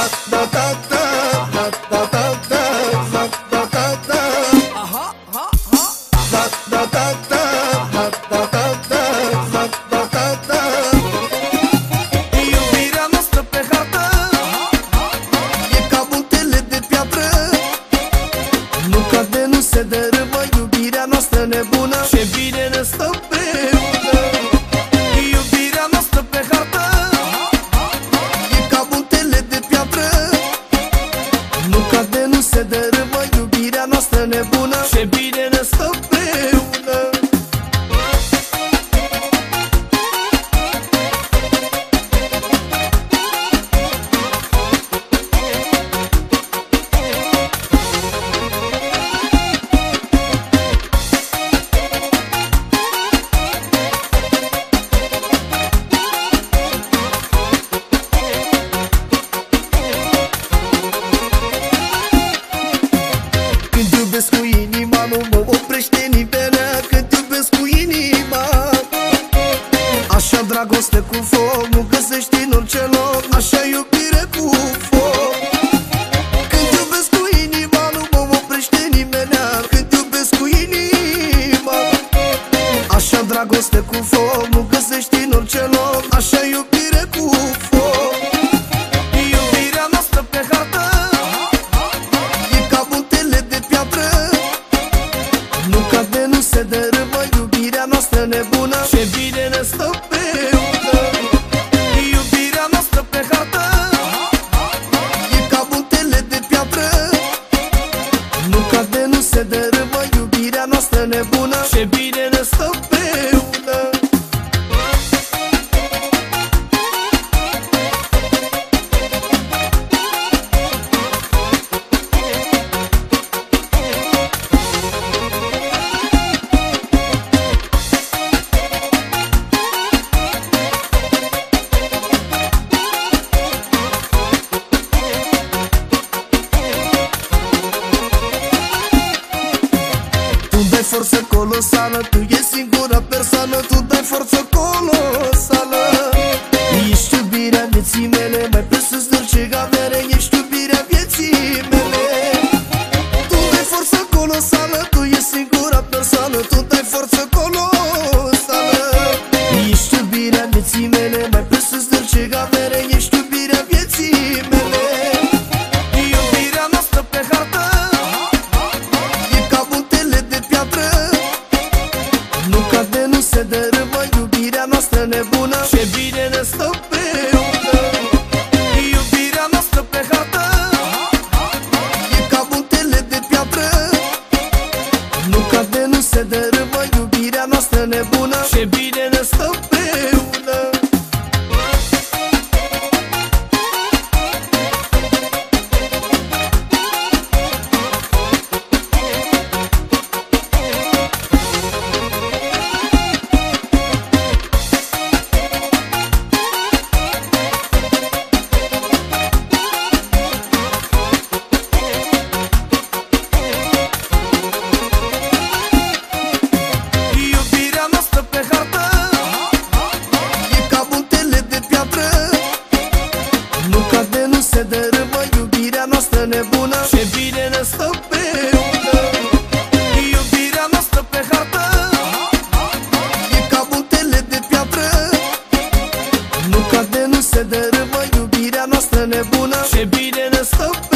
Iubirea noastră pe hartă e ca muntele de piatră, nu cade, nu se dărâmă. Iubirea noastră nebună, ce bine ne stă împreună. Iubirea noastră pe hartă e ca muntele de piatră, nu cade, nu se dărâmă. Iubirea noastră nebună, ce bine ne stă împreună. Când iubesc cu inima, nu mă oprește nimeni. Când iubesc cu inima, așa dragoste cu foc nu găsești în orice loc, așa iubire cu foc. Când iubesc cu inima, nu mă oprește nimeni. Când iubesc cu inima, așa dragoste cu foc nu găsești în orice loc, așa iubire cu foc. Iubirea noastră pe hartă nu cade, nu se dărâmă. Iubirea noastră nebună, ce bine ne stă împreună. Iubirea noastră pe hartă e ca muntele de piatră, nu cade, nu se dărâmă. Iubirea noastră nebună, ce bine ne stă împreună. Tu dai forță colosală, tu e singura persoană. Tu dai forță colosală, ești iubirea vieții mele, mai presus de orice avere, ești iubirea vieții mele. Tu dai forță colosală, tu e singura persoană. Tu dai forță colosală, ești iubirea vieții mele, mai presus de orice avere, ești iubirea vieții mele. Iubirea noastră pe hartă e ca muntele de piatră, nu cade, nu se dărâmă. Iubirea noastră nebună, ce bine ne stă împreună. Iubirea noastră pe hartă e ca muntele de piatră, nu cade, nu se dărâmă. Iubirea noastră nebună, ce bine ne stă împreună. Iubirea noastră pe hartă e ca muntele de piatră, nu cade, nu se dărâmă. Iubirea noastră nebună, ce bine ne stă împreună. Iubirea noastră pe hartă e ca muntele de piatră, nu cade, nu se dărâmă. Iubirea noastră nebună, ce bine ne stă împreună.